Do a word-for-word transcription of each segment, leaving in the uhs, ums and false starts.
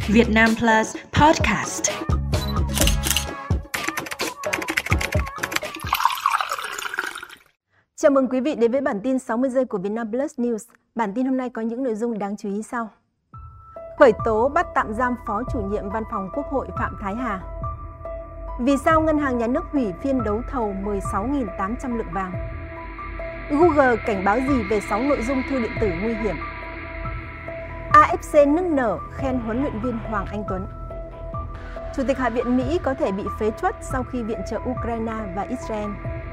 Vietnam Plus Podcast. Chào mừng quý vị đến với bản tin sáu mươi giây của Vietnam Plus News. Bản tin hôm nay có những nội dung đáng chú ý sau. Khởi tố bắt tạm giam Phó Chủ nhiệm Văn phòng Quốc hội Phạm Thái Hà. Vì sao Ngân hàng Nhà nước hủy phiên đấu thầu mười sáu nghìn tám trăm lượng vàng? Google cảnh báo gì về sáu nội dung thư điện tử nguy hiểm? a ép xê nức nở khen huấn luyện viên Hoàng Anh Tuấn. Chủ tịch Hạ viện Mỹ có thể bị phế truất sau khi viện trợ Ukraine và Israel.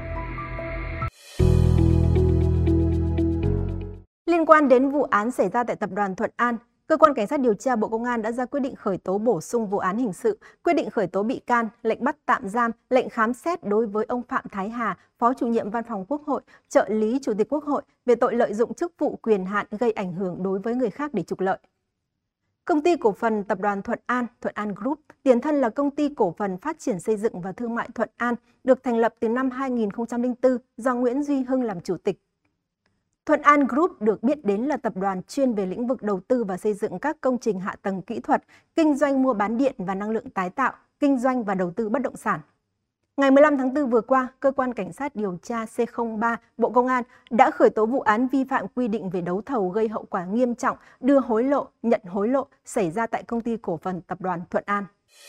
Liên quan đến vụ án xảy ra tại tập đoàn Thuận An, Cơ quan Cảnh sát điều tra Bộ Công an đã ra quyết định khởi tố bổ sung vụ án hình sự, quyết định khởi tố bị can, lệnh bắt tạm giam, lệnh khám xét đối với ông Phạm Thái Hà, Phó Chủ nhiệm Văn phòng Quốc hội, trợ lý Chủ tịch Quốc hội về tội lợi dụng chức vụ quyền hạn gây ảnh hưởng đối với người khác để trục lợi. Công ty cổ phần Tập đoàn Thuận An, Thuận An Group, tiền thân là Công ty cổ phần Phát triển Xây dựng và Thương mại Thuận An, được thành lập từ năm hai nghìn không trăm lẻ bốn do Nguyễn Duy Hưng làm chủ tịch. Thuận An Group được biết đến là tập đoàn chuyên về lĩnh vực đầu tư và xây dựng các công trình hạ tầng kỹ thuật, kinh doanh mua bán điện và năng lượng tái tạo, kinh doanh và đầu tư bất động sản. Ngày mười lăm tháng tư vừa qua, Cơ quan Cảnh sát điều tra C không ba Bộ Công an đã khởi tố vụ án vi phạm quy định về đấu thầu gây hậu quả nghiêm trọng, đưa hối lộ, nhận hối lộ xảy ra tại Công ty cổ phần Tập đoàn Thuận An.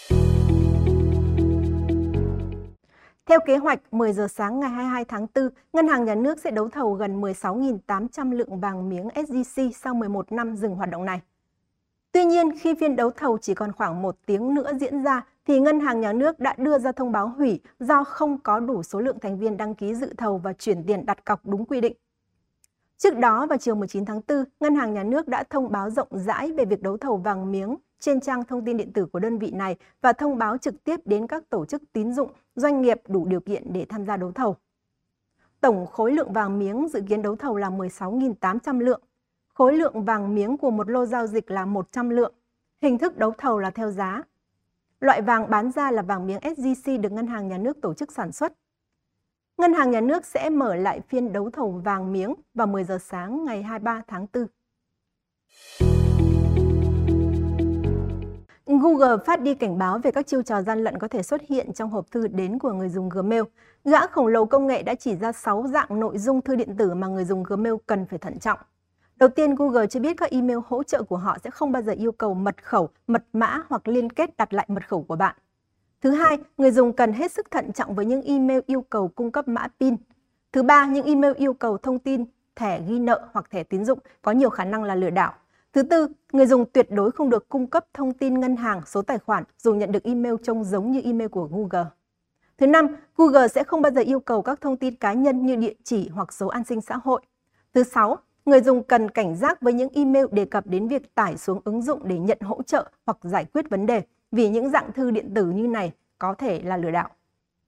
Theo kế hoạch, mười giờ sáng ngày hai mươi hai tháng tư, Ngân hàng Nhà nước sẽ đấu thầu gần mười sáu nghìn tám trăm lượng vàng miếng ét gi xê sau mười một năm dừng hoạt động này. Tuy nhiên, khi phiên đấu thầu chỉ còn khoảng một tiếng nữa diễn ra, thì Ngân hàng Nhà nước đã đưa ra thông báo hủy do không có đủ số lượng thành viên đăng ký dự thầu và chuyển tiền đặt cọc đúng quy định. Trước đó, vào chiều mười chín tháng tư, Ngân hàng Nhà nước đã thông báo rộng rãi về việc đấu thầu vàng miếng trên trang thông tin điện tử của đơn vị này và thông báo trực tiếp đến các tổ chức tín dụng, doanh nghiệp đủ điều kiện để tham gia đấu thầu. Tổng khối lượng vàng miếng dự kiến đấu thầu là mười sáu nghìn tám trăm lượng. Khối lượng vàng miếng của một lô giao dịch là một trăm lượng. Hình thức đấu thầu là theo giá. Loại vàng bán ra là vàng miếng ét gi xê được Ngân hàng Nhà nước tổ chức sản xuất. Ngân hàng Nhà nước sẽ mở lại phiên đấu thầu vàng miếng vào mười giờ sáng ngày hai mươi ba tháng tư. Google phát đi cảnh báo về các chiêu trò gian lận có thể xuất hiện trong hộp thư đến của người dùng Gmail. Gã khổng lồ công nghệ đã chỉ ra sáu dạng nội dung thư điện tử mà người dùng Gmail cần phải thận trọng. Đầu tiên, Google cho biết các email hỗ trợ của họ sẽ không bao giờ yêu cầu mật khẩu, mật mã hoặc liên kết đặt lại mật khẩu của bạn. Thứ hai, người dùng cần hết sức thận trọng với những email yêu cầu cung cấp mã pin. Thứ ba, những email yêu cầu thông tin thẻ ghi nợ hoặc thẻ tín dụng có nhiều khả năng là lừa đảo. Thứ tư, người dùng tuyệt đối không được cung cấp thông tin ngân hàng, số tài khoản dù nhận được email trông giống như email của Google. Thứ năm, Google sẽ không bao giờ yêu cầu các thông tin cá nhân như địa chỉ hoặc số an sinh xã hội. Thứ sáu, người dùng cần cảnh giác với những email đề cập đến việc tải xuống ứng dụng để nhận hỗ trợ hoặc giải quyết vấn đề, vì những dạng thư điện tử như này có thể là lừa đảo.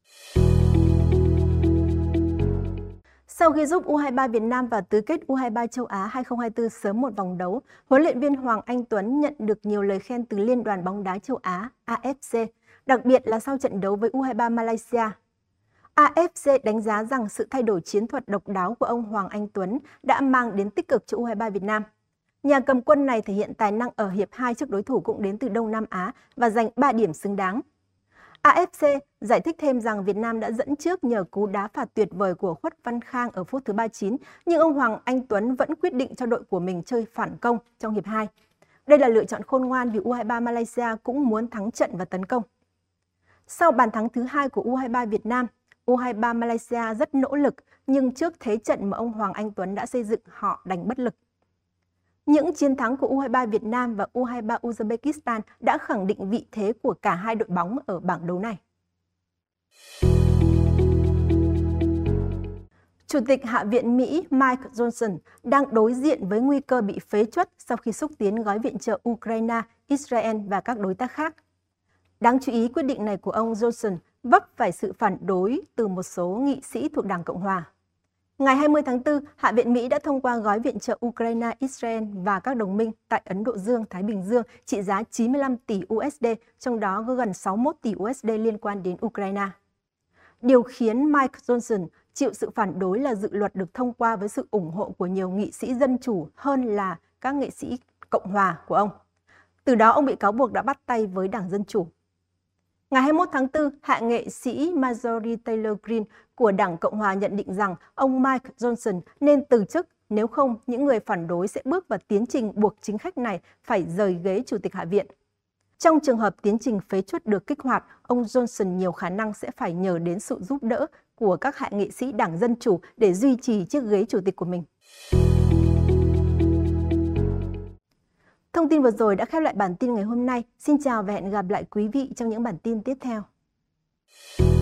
Sau khi giúp u hai ba Việt Nam vào tứ kết u hai ba châu Á hai không hai tư sớm một vòng đấu, huấn luyện viên Hoàng Anh Tuấn nhận được nhiều lời khen từ Liên đoàn bóng đá châu Á a ép xê, đặc biệt là sau trận đấu với u hai ba Malaysia. a ép xê đánh giá rằng sự thay đổi chiến thuật độc đáo của ông Hoàng Anh Tuấn đã mang đến tích cực cho u hai ba Việt Nam. Nhà cầm quân này thể hiện tài năng ở hiệp hai trước đối thủ cũng đến từ Đông Nam Á và giành ba điểm xứng đáng. a ép xê giải thích thêm rằng Việt Nam đã dẫn trước nhờ cú đá phạt tuyệt vời của Khuất Văn Khang ở phút thứ ba mươi chín, nhưng ông Hoàng Anh Tuấn vẫn quyết định cho đội của mình chơi phản công trong hiệp hai. Đây là lựa chọn khôn ngoan vì u hai ba Malaysia cũng muốn thắng trận và tấn công. Sau bàn thắng thứ hai của u hai ba Việt Nam, u hai ba Malaysia rất nỗ lực, nhưng trước thế trận mà ông Hoàng Anh Tuấn đã xây dựng họ đành bất lực. Những chiến thắng của u hai ba Việt Nam và u hai ba Uzbekistan đã khẳng định vị thế của cả hai đội bóng ở bảng đấu này. Chủ tịch Hạ viện Mỹ Mike Johnson đang đối diện với nguy cơ bị phế truất sau khi xúc tiến gói viện trợ Ukraine, Israel và các đối tác khác. Đáng chú ý, quyết định này của ông Johnson vấp phải sự phản đối từ một số nghị sĩ thuộc Đảng Cộng Hòa. Ngày hai mươi tháng tư, Hạ viện Mỹ đã thông qua gói viện trợ Ukraine, Israel và các đồng minh tại Ấn Độ Dương, Thái Bình Dương trị giá chín mươi lăm tỷ u ét đê, trong đó có gần sáu mươi mốt tỷ u ét đê liên quan đến Ukraine. Điều khiến Mike Johnson chịu sự phản đối là dự luật được thông qua với sự ủng hộ của nhiều nghị sĩ dân chủ hơn là các nghị sĩ Cộng hòa của ông. Từ đó ông bị cáo buộc đã bắt tay với Đảng Dân Chủ. Ngày hai mươi mốt tháng tư, hạ nghị sĩ Marjorie Taylor Greene của Đảng Cộng hòa nhận định rằng ông Mike Johnson nên từ chức, nếu không những người phản đối sẽ bước vào tiến trình buộc chính khách này phải rời ghế Chủ tịch Hạ viện. Trong trường hợp tiến trình phế truất được kích hoạt, ông Johnson nhiều khả năng sẽ phải nhờ đến sự giúp đỡ của các hạ nghị sĩ Đảng Dân Chủ để duy trì chiếc ghế chủ tịch của mình. Thông tin vừa rồi đã khép lại bản tin ngày hôm nay. Xin chào và hẹn gặp lại quý vị trong những bản tin tiếp theo.